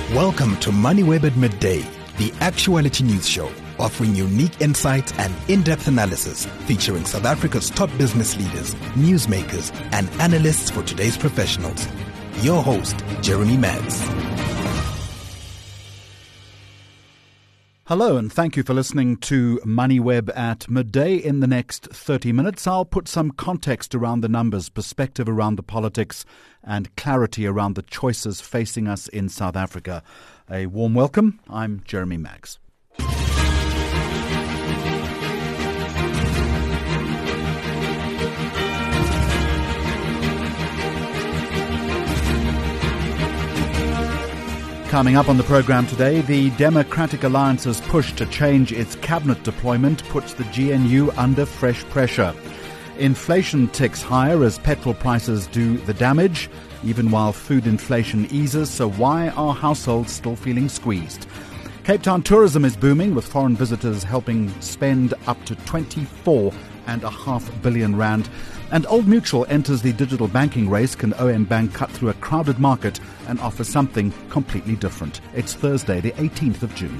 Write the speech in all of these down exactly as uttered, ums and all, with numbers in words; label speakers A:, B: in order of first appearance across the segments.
A: Welcome to MoneyWeb at Midday, the actuality news show, offering unique insights and in-depth analysis, featuring South Africa's top business leaders, newsmakers, and analysts for today's professionals. Your host, Jeremy Maggs.
B: Hello, and thank you for listening to MoneyWeb at Midday. In the next thirty minutes, I'll put some context around the numbers, perspective around the politics, and clarity around the choices facing us in South Africa. A warm welcome. I'm Jeremy Maggs. Coming up on the program today, the Democratic Alliance's push to change its cabinet deployment puts the G N U under fresh pressure. Inflation ticks higher as petrol prices do the damage, even while food inflation eases. So why are households still feeling squeezed? Cape Town tourism is booming, with foreign visitors helping spend up to twenty-four and a half billion rand. And Old Mutual enters the digital banking race. Can O M Bank cut through a crowded market and offer something completely different? It's Thursday, the eighteenth of June.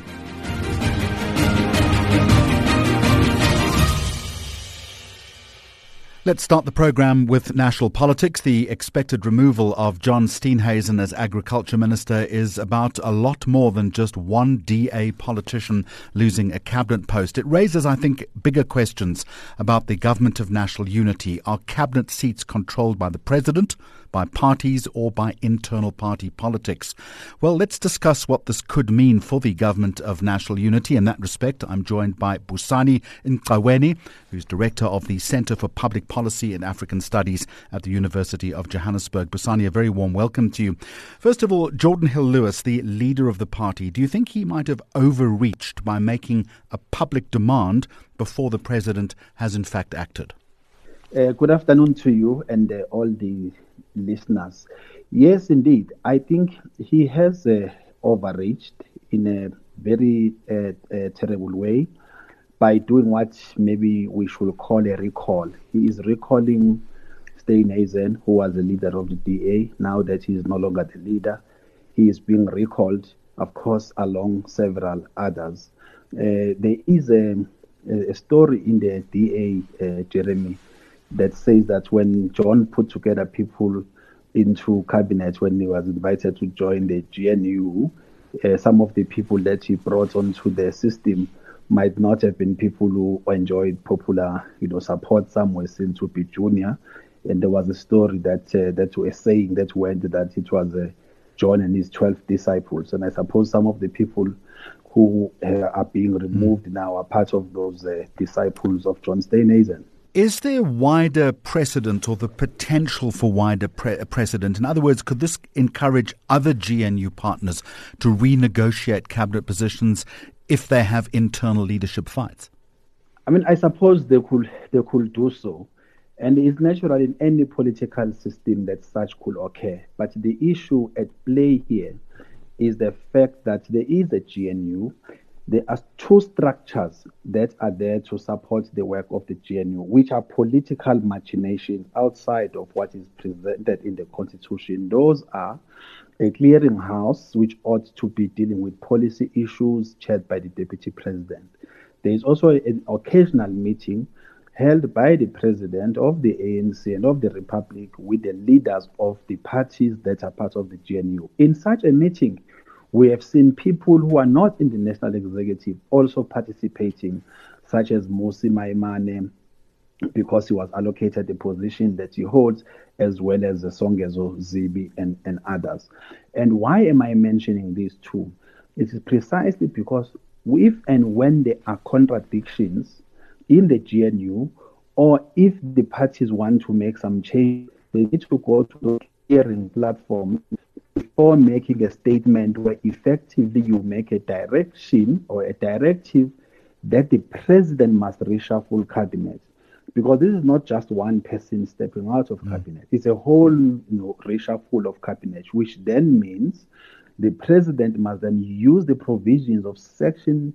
B: Let's start the program with national politics. The expected removal of John Steenhuisen as Agriculture Minister is about a lot more than just one D A politician losing a cabinet post. It raises, I think, bigger questions about the government of national unity. Are cabinet seats controlled by the president, by parties, or by internal party politics? Well, let's discuss what this could mean for the government of national unity. In that respect, I'm joined by Busani Ncaweni, who's director of the Centre for Public Policy and African Studies at the University of Johannesburg. Busani, a very warm welcome to you. First of all, Jordan Hill-Lewis, the leader of the party, do you think he might have overreached by making a public demand before the president has in fact acted?
C: Uh, good afternoon to you and uh, all the listeners. Yes, indeed. I think he has uh, overreached in a very uh, uh, terrible way by doing what maybe we should call a recall. He is recalling Steenhuisen, who was the leader of the D A. Now that he is no longer the leader, he is being recalled, of course, along several others. Uh, there is a, a story in the D A, uh, Jeremy, that says that when John put together people into cabinet, when he was invited to join the G N U, uh, some of the people that he brought onto the system might not have been people who enjoyed popular, you know, support. Some were seen to be junior, and there was a story that uh, that was saying that went that it was uh, John and his twelve disciples, and I suppose some of the people who uh, are being removed mm. now are part of those uh, disciples of John Steenhuisen.
B: Is there wider precedent or the potential for wider pre- precedent? In other words, could this encourage other G N U partners to renegotiate cabinet positions if they have internal leadership fights?
C: I mean, I suppose they could they could do so. And it's natural in any political system that such could occur. But the issue at play here is the fact that there is a G N U. There are two structures that are there to support the work of the G N U, which are political machinations outside of what is presented in the Constitution. Those are a clearinghouse, which ought to be dealing with policy issues chaired by the Deputy President. There is also an occasional meeting held by the President of the A N C and of the Republic with the leaders of the parties that are part of the G N U. In such a meeting, we have seen people who are not in the national executive also participating, such as Mmusi Maimane, because he was allocated the position that he holds, as well as Songezo Zibi and, and others. And why am I mentioning these two? It is precisely because if and when there are contradictions in the G N U, or if the parties want to make some change, they need to go to the hearing platform before making a statement where effectively you make a direction or a directive that the president must reshuffle cabinet. Because this is not just one person stepping out of mm. cabinet. It's a whole you know, reshuffle of cabinet, which then means the president must then use the provisions of section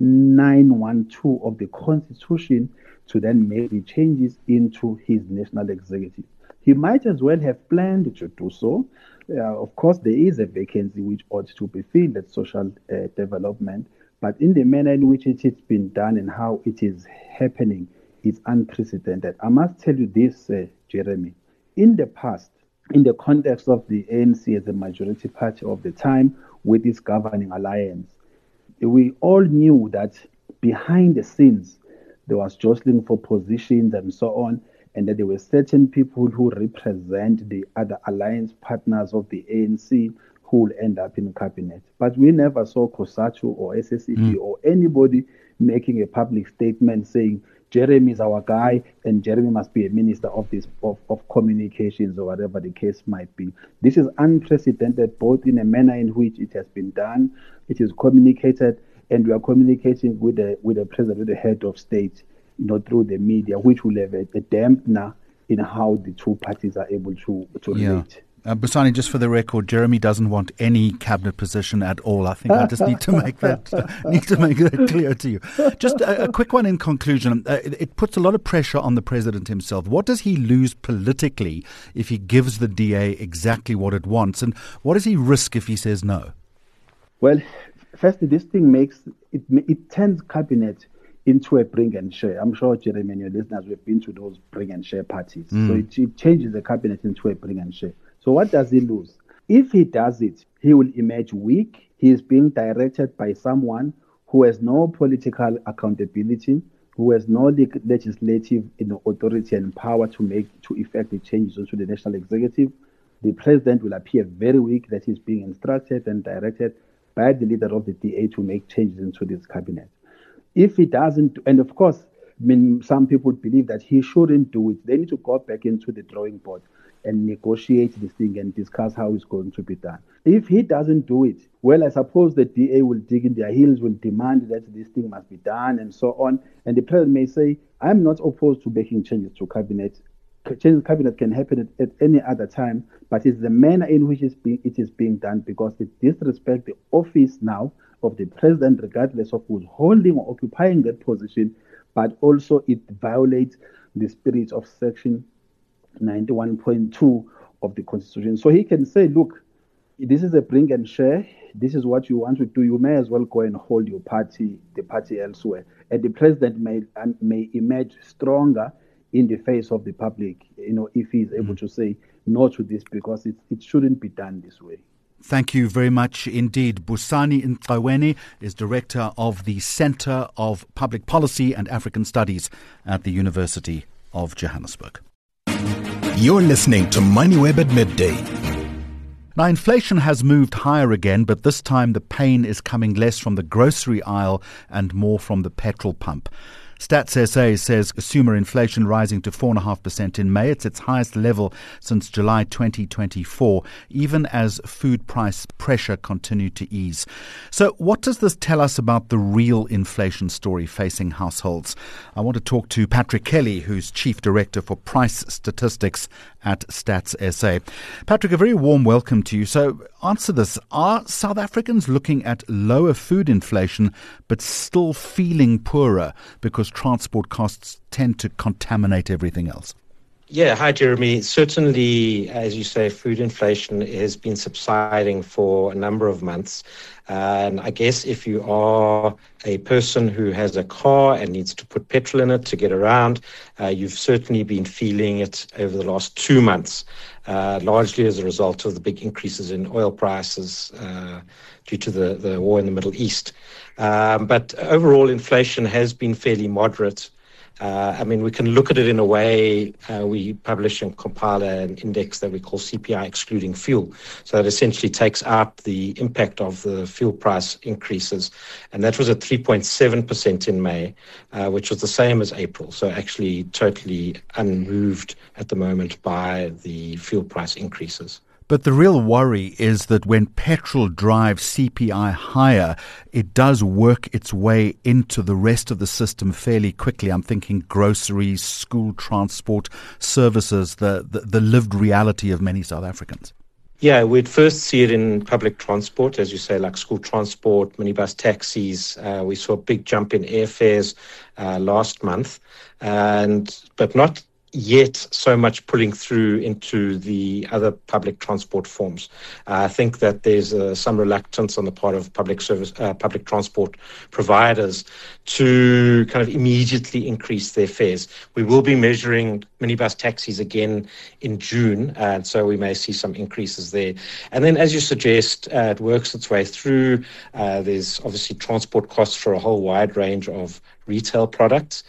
C: nine one two of the Constitution to then make the changes into his national executive. He might as well have planned to do so, Yeah, of course, there is a vacancy which ought to be filled at social uh, development, but in the manner in which it has been done and how it is happening, it's unprecedented. I must tell you this, uh, Jeremy. In the past, in the context of the A N C as the majority party of the time with its governing alliance, we all knew that behind the scenes, there was jostling for positions and so on, and that there were certain people who represent the other alliance partners of the A N C who will end up in cabinet. But we never saw COSATU or S S E P mm. or anybody making a public statement saying, Jeremy is our guy and Jeremy must be a minister of this of, of communications or whatever the case might be. This is unprecedented, both in a manner in which it has been done, it is communicated, and we are communicating with the with the president, with the head of state, you know, through the media, which will have a, a dampener in how the two parties are able to, to
B: yeah.
C: relate.
B: Uh, Busani, just for the record, Jeremy doesn't want any cabinet position at all. I think I just need to make that uh, need to make that clear to you. Just a, a quick one in conclusion. Uh, it, it puts a lot of pressure on the president himself. What does he lose politically if he gives the D A exactly what it wants, and what does he risk if he says no?
C: Well, firstly, this thing makes it it turns cabinet into a bring and share. I'm sure Jeremy and your listeners have been to those bring and share parties. Mm. So it, it changes the cabinet into a bring and share. So what does he lose? If he does it, he will emerge weak. He is being directed by someone who has no political accountability, who has no legislative you know, authority and power to make to effect the changes into the national executive. The president will appear very weak that he's being instructed and directed by the leader of the D A to make changes into this cabinet. If he doesn't, and of course, I mean, some people believe that he shouldn't do it. They need to go back into the drawing board and negotiate this thing and discuss how it's going to be done. If he doesn't do it, well, I suppose the D A will dig in their heels, will demand that this thing must be done and so on. And the president may say, I'm not opposed to making changes to cabinet. Changes to cabinet can happen at, at any other time, but it's the manner in which it's being, it is being done because it disrespects the office now of the president, regardless of who's holding or occupying that position, but also it violates the spirit of Section ninety-one point two of the Constitution. So he can say, look, this is a bring and share. This is what you want to do. You may as well go and hold your party, the party elsewhere. And the president may may emerge stronger in the face of the public, you know, if he is able mm. to say no to this, because it, it shouldn't be done this way.
B: Thank you very much indeed. Busani Ntlaweni is Director of the Centre of Public Policy and African Studies at the University of Johannesburg.
A: You're listening to MoneyWeb at midday.
B: Now, inflation has moved higher again, but this time the pain is coming less from the grocery aisle and more from the petrol pump. Stats S A says consumer inflation rising to four point five percent in May. It's its highest level since July twenty twenty-four, even as food price pressure continued to ease. So what does this tell us about the real inflation story facing households? I want to talk to Patrick Kelly, who's Chief Director for Price Statistics at Stats S A. Patrick, a very warm welcome to you. So answer this. Are South Africans looking at lower food inflation but still feeling poorer because transport costs tend to contaminate everything else?
D: Yeah, hi, Jeremy. Certainly, as you say, food inflation has been subsiding for a number of months. Uh, and I guess if you are a person who has a car and needs to put petrol in it to get around, uh, you've certainly been feeling it over the last two months, uh, largely as a result of the big increases in oil prices uh, due to the, the war in the Middle East. Um, but overall, inflation has been fairly moderate. Uh, I mean, we can look at it in a way. Uh, we publish and compile an index that we call C P I excluding fuel. So it essentially takes out the impact of the fuel price increases. And that was at three point seven percent in May, uh, which was the same as April. So actually totally unmoved at the moment by the fuel price increases.
B: But the real worry is that when petrol drives C P I higher, it does work its way into the rest of the system fairly quickly. I'm thinking groceries, school transport, services, the, the, the lived reality of many South Africans.
D: Yeah, we'd first see it in public transport, as you say, like school transport, minibus taxis. Uh, we saw a big jump in airfares uh, last month, and but not yet so much pulling through into the other public transport forms. Uh, I think that there's uh, some reluctance on the part of public service, uh, public transport providers to kind of immediately increase their fares. We will be measuring minibus taxis again in June, and so we may see some increases there. And then, as you suggest, uh, it works its way through. Uh, there's obviously transport costs for a whole wide range of retail products,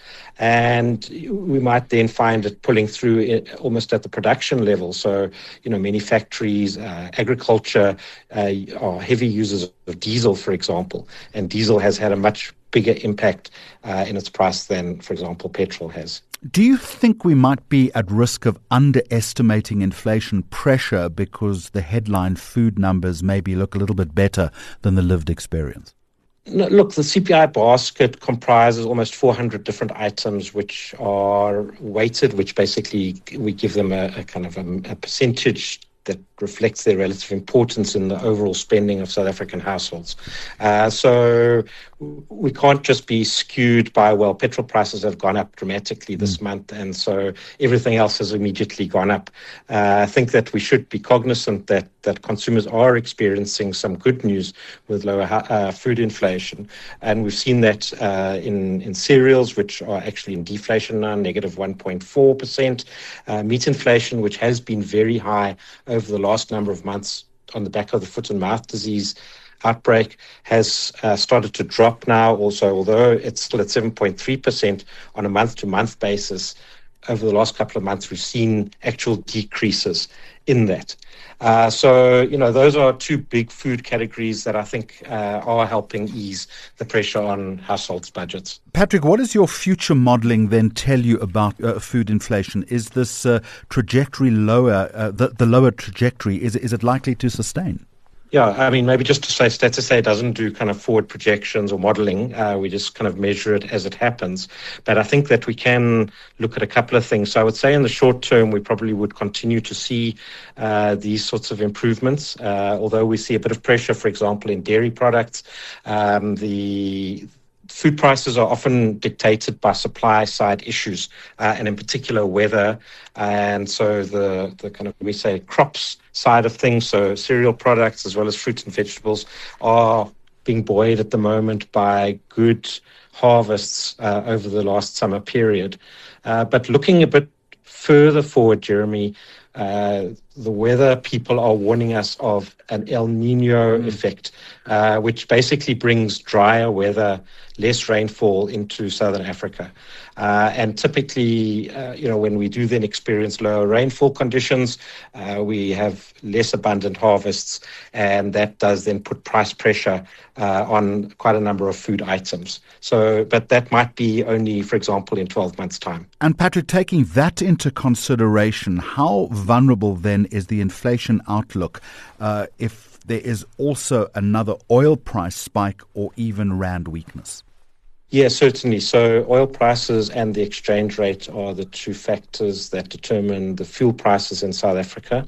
D: and we might then find it pulling through it almost at the production level. So, you know, many factories, uh, agriculture uh, are heavy users of diesel, for example, and diesel has had a much bigger impact uh, in its price than, for example, petrol has.
B: Do you think we might be at risk of underestimating inflation pressure because the headline food numbers maybe look a little bit better than the lived experience?
D: No, look, the C P I basket comprises almost four hundred different items which are weighted, which basically we give them a, a kind of a, a percentage that reflects their relative importance in the overall spending of South African households. Uh, so we can't just be skewed by, well, petrol prices have gone up dramatically this mm. month, and so everything else has immediately gone up. Uh, I think that we should be cognizant that, that consumers are experiencing some good news with lower uh, food inflation, and we've seen that uh, in, in cereals, which are actually in deflation now, negative one point four percent, uh, meat inflation, which has been very high over the last number of months on the back of the foot and mouth disease outbreak, has uh, started to drop now also, although it's still at seven point three percent on a month-to-month basis. Over the last couple of months, we've seen actual decreases in that. Uh, so, you know, those are two big food categories that I think uh, are helping ease the pressure on households' budgets.
B: Patrick, what does your future modelling then tell you about uh, food inflation? Is this uh, trajectory lower, uh, the, the lower trajectory, is, is it likely to sustain?
D: Yeah, I mean, maybe just to say, Stats S A doesn't do kind of forward projections or modeling. Uh, we just kind of measure it as it happens. But I think that we can look at a couple of things. So I would say in the short term, we probably would continue to see uh, these sorts of improvements, uh, although we see a bit of pressure, for example, in dairy products. Um, the Food prices are often dictated by supply side issues, uh, and in particular weather. And so the, the kind of, we say, crops side of things, so cereal products as well as fruits and vegetables, are being buoyed at the moment by good harvests uh, over the last summer period. Uh, but looking a bit further forward, Jeremy, uh, the weather people are warning us of an El Nino mm. effect, uh, which basically brings drier weather, less rainfall into southern Africa. Uh, and typically, uh, you know, when we do then experience lower rainfall conditions, uh, we have less abundant harvests, and that does then put price pressure uh, on quite a number of food items. So, but that might be only, for example, in twelve months' time.
B: And Patrick, taking that into consideration, how vulnerable then is the inflation outlook uh, if there is also another oil price spike or even rand weakness?
D: Yeah, certainly. So oil prices and the exchange rate are the two factors that determine the fuel prices in South Africa.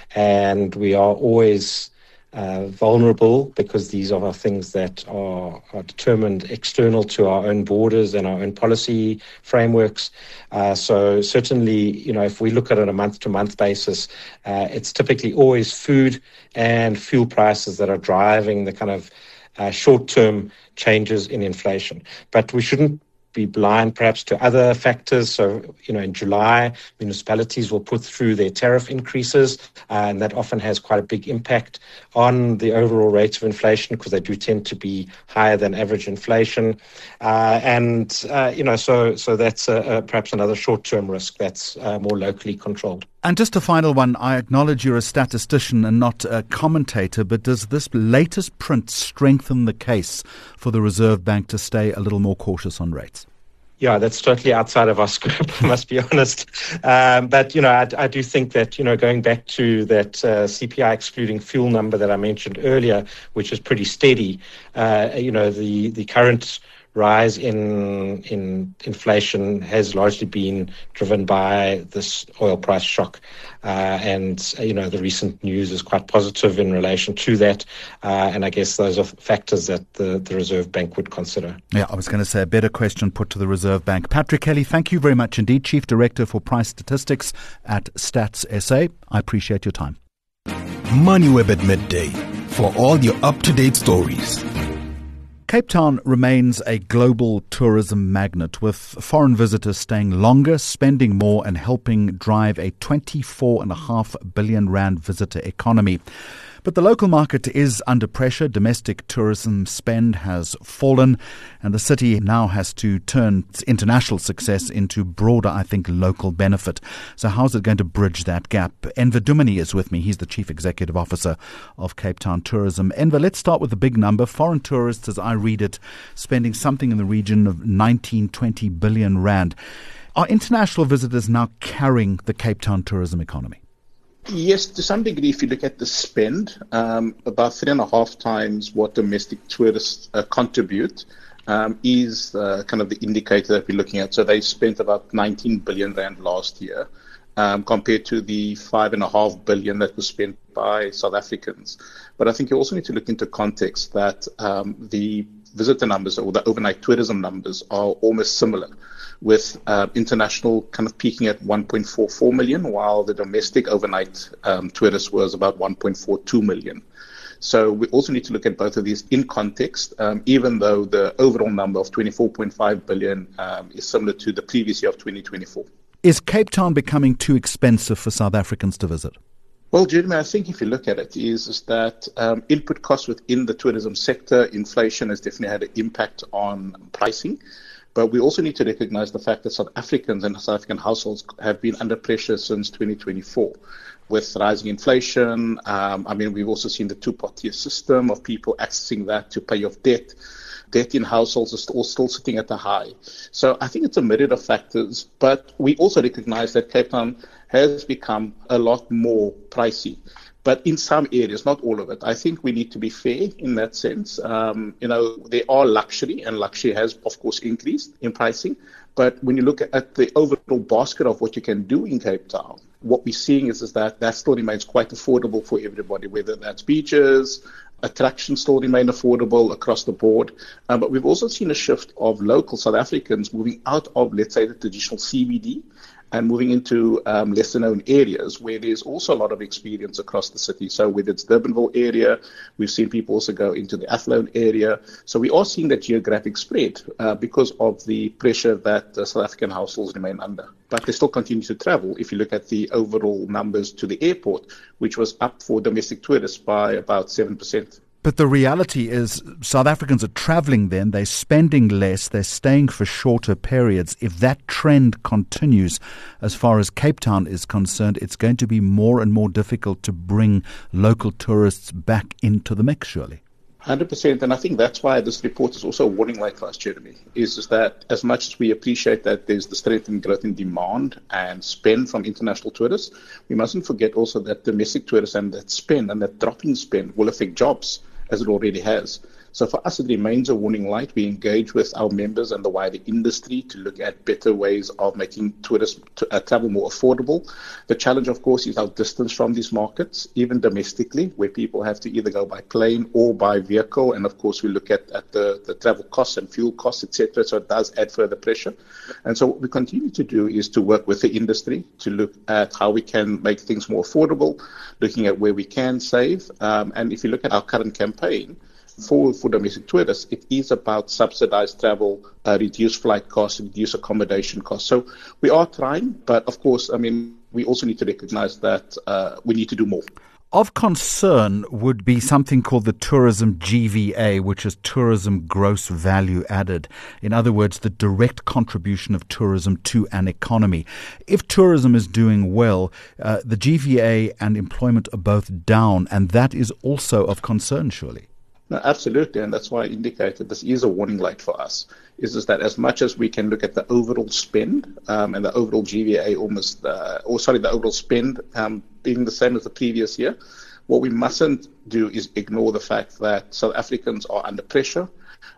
D: And we are always uh, vulnerable because these are things that are, are determined external to our own borders and our own policy frameworks. Uh, so certainly, you know, if we look at it on a month-to-month basis, uh, it's typically always food and fuel prices that are driving the kind of Uh, short-term changes in inflation. But we shouldn't be blind perhaps to other factors. So, you know, in July, municipalities will put through their tariff increases, uh, and that often has quite a big impact on the overall rate of inflation because they do tend to be higher than average inflation. Uh, and, uh, you know, so so that's a, a, perhaps another short-term risk that's uh, more locally controlled.
B: And just a final one, I acknowledge you're a statistician and not a commentator, but does this latest print strengthen the case for the Reserve Bank to stay a little more cautious on rates?
D: Yeah, that's totally outside of our scope, I must be honest. Um, but, you know, I, I do think that, you know, going back to that uh, C P I excluding fuel number that I mentioned earlier, which is pretty steady, uh, you know, the, the current rise in in inflation has largely been driven by this oil price shock. Uh, and, you know, the recent news is quite positive in relation to that. Uh, and I guess those are factors that the, the Reserve Bank would consider.
B: Yeah, I was going to say a better question put to the Reserve Bank. Patrick Kelly, thank you very much indeed, Chief Director for Price Statistics at Stats S A. I appreciate your time.
A: MoneyWeb at midday for all your up-to-date stories.
B: Cape Town remains a global tourism magnet, with foreign visitors staying longer, spending more and helping drive a twenty-four point five billion rand visitor economy. But the local market is under pressure. Domestic tourism spend has fallen, and the city now has to turn its international success into broader, I think, local benefit. So how's it going to bridge that gap? Enver Dumini is with me. He's the Chief Executive Officer of Cape Town Tourism. Enver, let's start with the big number. Foreign tourists, as I read it, spending something in the region of nineteen, twenty billion rand. Are international visitors now carrying the Cape Town tourism economy?
E: Yes, to some degree, if you look at the spend, um, about three and a half times what domestic tourists uh, contribute um, is uh, kind of the indicator that we're looking at. So they spent about nineteen billion rand last year um, compared to the five and a half billion that was spent by South Africans. But I think you also need to look into context that um, the visitor numbers or the overnight tourism numbers are almost similar, with uh, international kind of peaking at one point four four million, while the domestic overnight um, tourist was about one point four two million. So we also need to look at both of these in context, um, even though the overall number of twenty-four point five billion um, is similar to the previous year of twenty twenty-four.
B: Is Cape Town becoming too expensive for South Africans to visit?
E: Well, Jeremy, I think if you look at it, is, is that um, input costs within the tourism sector, inflation has definitely had an impact on pricing. But we also need to recognize the fact that South Africans and South African households have been under pressure since twenty twenty-four with rising inflation. Um, I mean, we've also seen the two-party system of people accessing that to pay off debt. Debt in households is still, still sitting at a high. So I think it's a myriad of factors. But we also recognize that Cape Town has become a lot more pricey. But in some areas, not all of it. I think we need to be fair in that sense. Um, you know, there are luxury, and luxury has, of course, increased in pricing. But when you look at the overall basket of what you can do in Cape Town, what we're seeing is, is that that still remains quite affordable for everybody, whether that's beaches, attractions still remain affordable across the board. Um, but we've also seen a shift of local South Africans moving out of, let's say, the traditional C B D and moving into um, lesser known areas where there's also a lot of experience across the city. So whether it's Durbanville area, we've seen people also go into the Athlone area. So we are seeing that geographic spread uh, because of the pressure that uh, South African households remain under. But they still continue to travel. If you look at the overall numbers to the airport, which was up for domestic tourists by about seven percent.
B: But the reality is South Africans are travelling then, they're spending less, they're staying for shorter periods. If that trend continues, as far as Cape Town is concerned, it's going to be more and more difficult to bring local tourists back into the mix, surely.
E: one hundred percent, and I think that's why this report is also a warning light for us, Jeremy, is, is that as much as we appreciate that there's the strength and growth in demand and spend from international tourists, we mustn't forget also that domestic tourists and that spend and that drop in spend will affect jobs, as it already has. So for us, it remains a warning light. We engage with our members and the wider industry to look at better ways of making tourist t- uh, travel more affordable. The challenge, of course, is our distance from these markets, even domestically, where people have to either go by plane or by vehicle. And of course, we look at, at the, the travel costs and fuel costs, et cetera. So it does add further pressure. And so what we continue to do is to work with the industry to look at how we can make things more affordable, looking at where we can save. Um, and if you look at our current campaign, For, for domestic tourists, it is about subsidized travel, uh, reduced flight costs, reduced accommodation costs. So we are trying, but of course, I mean, we also need to recognize that uh, we need to do more.
B: Of concern would be something called the Tourism G V A, which is Tourism Gross Value Added. In other words, the direct contribution of tourism to an economy. If tourism is doing well, uh, the G V A and employment are both down, and that is also of concern, surely.
E: No, absolutely, and that's why I indicated this is a warning light for us, is, is that as much as we can look at the overall spend um, and the overall G V A almost, uh, or sorry, the overall spend um, being the same as the previous year, what we mustn't do is ignore the fact that South Africans are under pressure.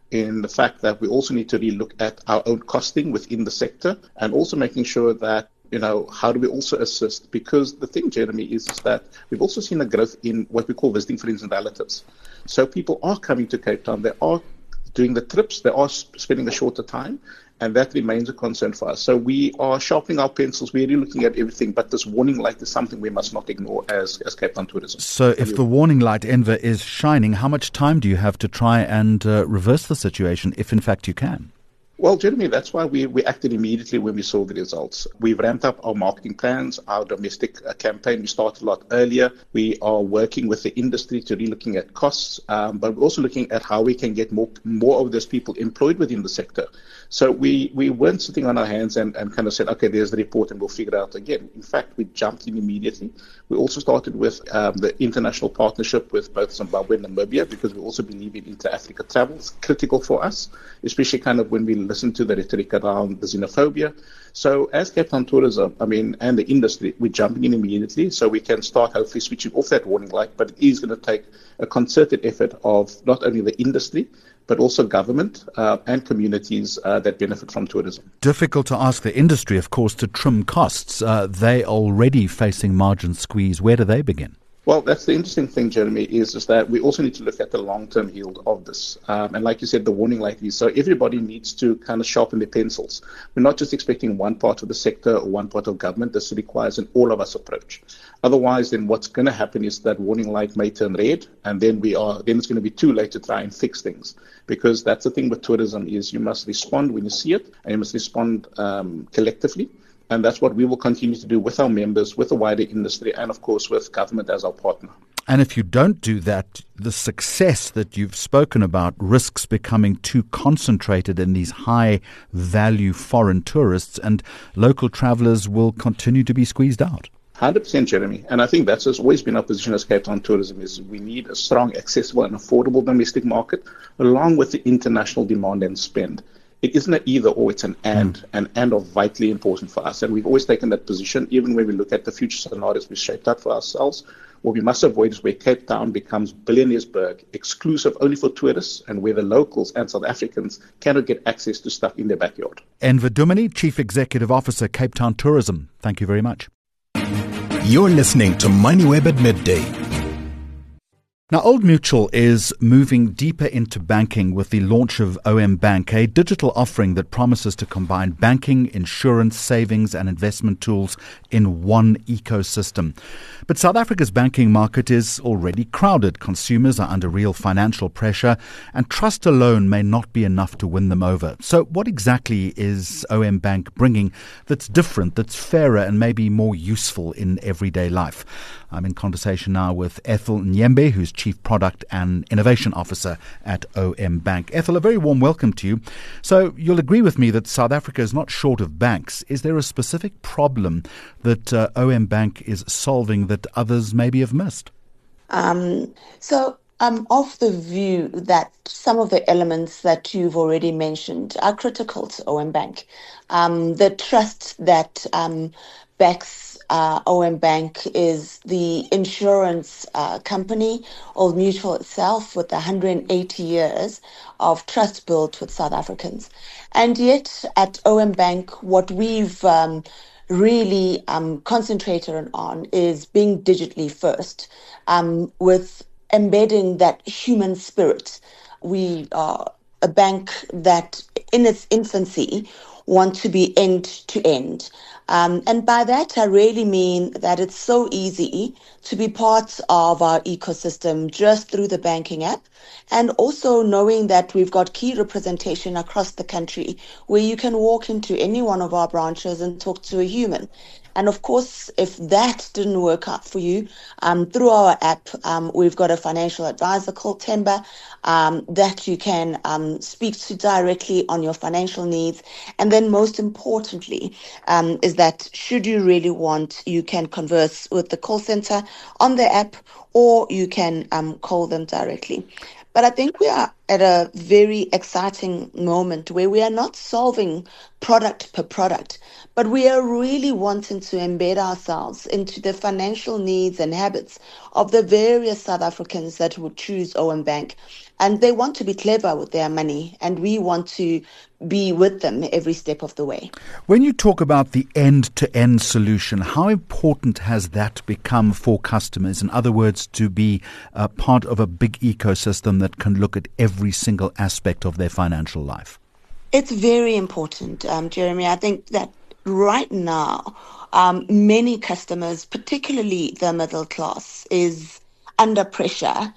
E: in the fact that we also need to relook at our own costing within the sector, and also making sure that, you know, how do we also assist? Because the thing, Jeremy, is, is that we've also seen a growth in what we call visiting friends and relatives. So people are coming to Cape Town, they are doing the trips, they are spending a shorter time, and that remains a concern for us. So we are sharpening our pencils, we're really looking at everything, but this warning light is something we must not ignore as, as Cape Town Tourism.
B: So if the warning light, Enver, is shining, how much time do you have to try and uh, reverse the situation, if in fact you can?
E: Well, Jeremy, that's why we, we acted immediately when we saw the results. We've ramped up our marketing plans, our domestic uh, campaign. We started a lot earlier. We are working with the industry to really looking at costs, um, but we're also looking at how we can get more more of those people employed within the sector. So we, we weren't sitting on our hands and, and kind of said, okay, there's the report and we'll figure it out again. In fact, we jumped in immediately. We also started with um, the international partnership with both Zimbabwe and Namibia, because we also believe in inter-Africa travel. It's critical for us, especially kind of when we listen to the rhetoric around the xenophobia. So as Cape Town Tourism, I mean, and the industry, we're jumping in immediately so we can start hopefully switching off that warning light, but it is going to take a concerted effort of not only the industry, but also government uh, and communities uh, that benefit from tourism.
B: Difficult to ask the industry, of course, to trim costs. Uh, they already facing margin squeeze. Where do they begin?
E: Well, that's the interesting thing, Jeremy, is, is that we also need to look at the long-term yield of this. Um, and like you said, the warning light is, so everybody needs to kind of sharpen their pencils. We're not just expecting one part of the sector or one part of government. This requires an all-of-us approach. Otherwise, then what's going to happen is that warning light may turn red, and then we are then it's going to be too late to try and fix things. Because that's the thing with tourism is you must respond when you see it, and you must respond um, collectively. And that's what we will continue to do with our members, with the wider industry, and of course with government as our partner.
B: And if you don't do that, the success that you've spoken about risks becoming too concentrated in these high-value foreign tourists, and local travellers will continue to be squeezed out.
E: one hundred percent, Jeremy. And I think that's always been our position as Cape Town Tourism, is we need a strong, accessible and affordable domestic market, along with the international demand and spend. It isn't an either or, it's an and, mm. and and of vitally important for us. And we've always taken that position, even when we look at the future scenarios we've shaped out for ourselves. What we must avoid is where Cape Town becomes Billionairesburg, exclusive only for tourists, and where the locals and South Africans cannot get access to stuff in their backyard.
B: Enver Dumini, Chief Executive Officer, Cape Town Tourism. Thank you very much.
A: You're listening to MoneyWeb at midday.
B: Now, Old Mutual is moving deeper into banking with the launch of O M Bank, a digital offering that promises to combine banking, insurance, savings and investment tools in one ecosystem. But South Africa's banking market is already crowded. Consumers are under real financial pressure, and trust alone may not be enough to win them over. So what exactly is O M Bank bringing that's different, that's fairer and maybe more useful in everyday life? I'm in conversation now with Ethel Nyembe, who's Chief Product and Innovation Officer at O M Bank. Ethel, a very warm welcome to you. So you'll agree with me that South Africa is not short of banks. Is there a specific problem that uh, O M Bank is solving that others maybe have missed?
F: Um, so I'm of the view that some of the elements that you've already mentioned are critical to O M Bank. Um, the trust that um, backs Uh, O M Bank is the insurance uh, company, Old Mutual itself, with one hundred eighty years of trust built with South Africans. And yet at O M Bank, what we've um, really um, concentrated on is being digitally first, um, with embedding that human spirit. We are a bank that in its infancy want to be end to end. Um, and by that, I really mean that it's so easy to be part of our ecosystem just through the banking app, and also knowing that we've got key representation across the country where you can walk into any one of our branches and talk to a human. And of course, if that didn't work out for you, um, through our app, um, we've got a financial advisor called Temba um, that you can um, speak to directly on your financial needs. And then most importantly, um, is that should you really want, you can converse with the call center on the app, or you can um, call them directly. But I think we are at a very exciting moment where we are not solving product per product, but we are really wanting to embed ourselves into the financial needs and habits of the various South Africans that would choose Owen Bank. And they want to be clever with their money, and we want to be with them every step of the way.
B: When you talk about the end-to-end solution, how important has that become for customers? In other words, to be uh, part of a big ecosystem that can look at every single aspect of their financial life?
F: It's very important, um, Jeremy. I think that right now, um, many customers, particularly the middle class, is under pressure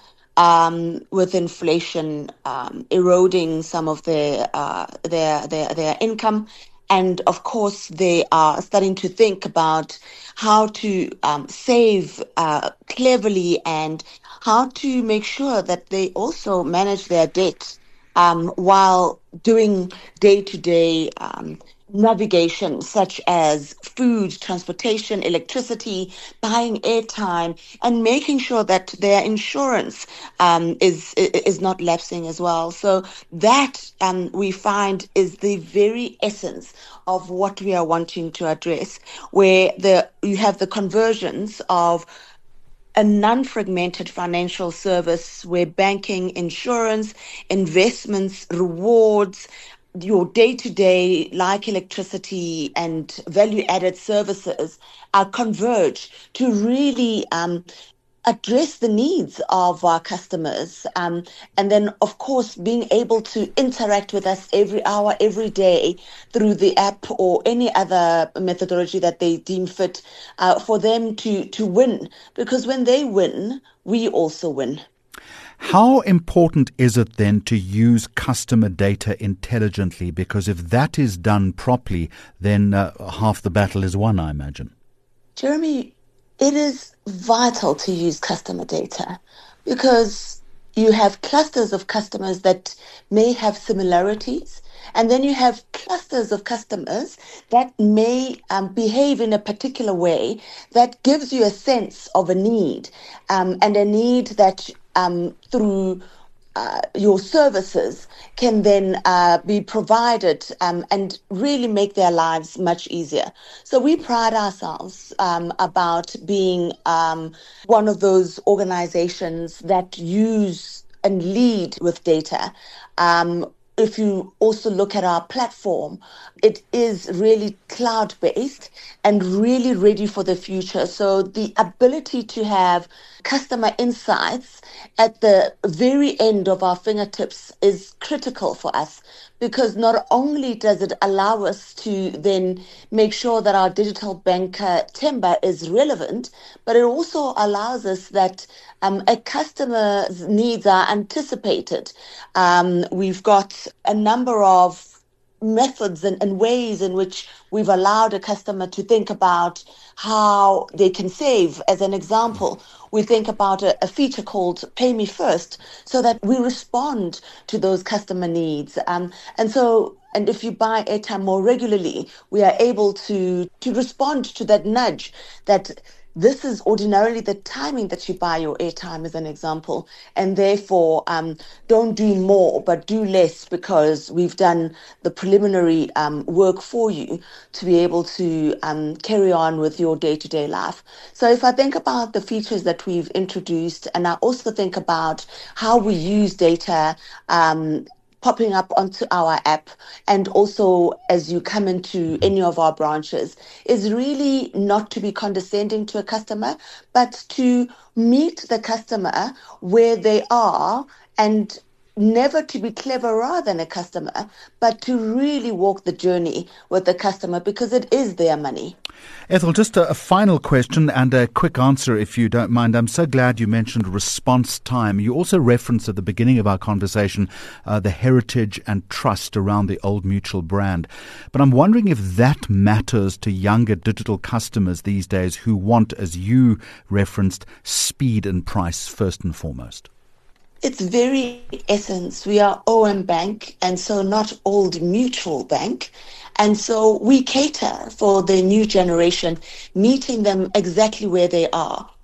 F: Um, with inflation um, eroding some of their, uh, their their their income, and of course they are starting to think about how to um, save uh, cleverly and how to make sure that they also manage their debt um, while doing day-to-day um, navigation, such as food, transportation, electricity, buying airtime, and making sure that their insurance um, is is not lapsing as well. So that um, we find is the very essence of what we are wanting to address, where the you have the conversions of a non-fragmented financial service where banking, insurance, investments, rewards, your day-to-day, like electricity and value-added services, are converged to really um, address the needs of our customers. Um, and then, of course, being able to interact with us every hour, every day through the app or any other methodology that they deem fit uh, for them to, to win. Because when they win, we also win.
B: How important is it then to use customer data intelligently? Because if that is done properly, then uh, half the battle is won, I imagine.
F: Jeremy, it is vital to use customer data because you have clusters of customers that may have similarities, and then you have clusters of customers that may um, behave in a particular way that gives you a sense of a need um, and a need that um, through Uh, your services can then uh, be provided um, and really make their lives much easier. So we pride ourselves um, about being um, one of those organizations that use and lead with data. Um, if you also look at our platform, it is really cloud-based and really ready for the future. So the ability to have customer insights at the very end of our fingertips is critical for us, because not only does it allow us to then make sure that our digital banker Themba is relevant, but it also allows us that um, a customer's needs are anticipated. Um, we've got a number of methods and, and ways in which we've allowed a customer to think about how they can save. As an example, we think about a, a feature called Pay Me First, so that we respond to those customer needs. Um, and so, and if you buy airtime more regularly, we are able to, to respond to that nudge that this is ordinarily the timing that you buy your airtime, as an example, and therefore um, don't do more but do less, because we've done the preliminary um, work for you to be able to um, carry on with your day-to-day life. So if I think about the features that we've introduced, and I also think about how we use data um, popping up onto our app, and also as you come into any of our branches, is really not to be condescending to a customer, but to meet the customer where they are, and never to be cleverer than a customer, but to really walk the journey with the customer, because it is their money.
B: Ethel, just a, a final question and a quick answer, if you don't mind. I'm so glad you mentioned response time. You also referenced at the beginning of our conversation uh, the heritage and trust around the Old Mutual brand. But I'm wondering if that matters to younger digital customers these days who want, as you referenced, speed and price first and foremost.
F: Its very essence, we are Owen Bank, and so not Old Mutual Bank. And so we cater for the new generation, meeting them exactly where they are.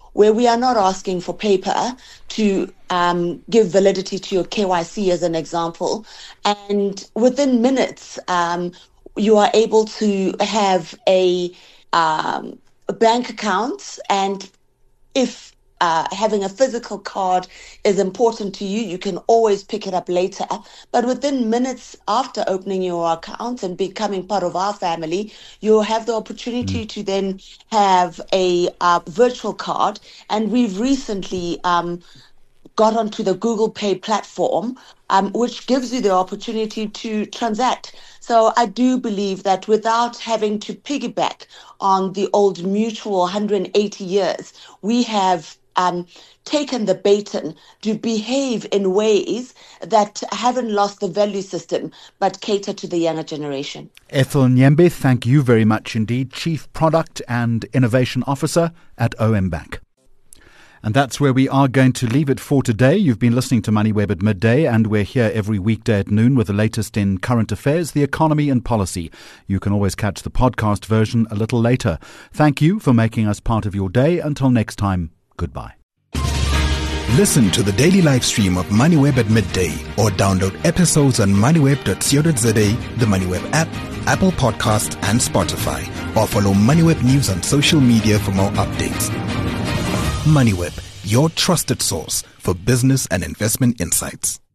F: where we are not asking for paper to um, give validity to your K Y C, as an example. And within minutes, um, you are able to have a, um, a bank account. And if uh, having a physical card is important to you, you can always pick it up later. But within minutes after opening your account and becoming part of our family, you'll have the opportunity mm. to then have a uh, virtual card. And we've recently um, got onto the Google Pay platform, um, which gives you the opportunity to transact. So I do believe that without having to piggyback on the old mutual one hundred eighty years, we have um, taken the baton to behave in ways that haven't lost the value system, but cater to the younger generation.
B: Ethel Nyembe, thank you very much indeed, Chief Product and Innovation Officer at OM Bank. And that's where we are going to leave it for today. You've been listening to MoneyWeb at midday, and we're here every weekday at noon with the latest in current affairs, the economy and policy. You can always catch the podcast version a little later. Thank you for making us part of your day. Until next time, goodbye.
A: Listen to the daily live stream of MoneyWeb at midday or download episodes on moneyweb dot co dot za, the MoneyWeb app, Apple Podcasts and Spotify, or follow MoneyWeb News on social media for more updates. MoneyWeb, your trusted source for business and investment insights.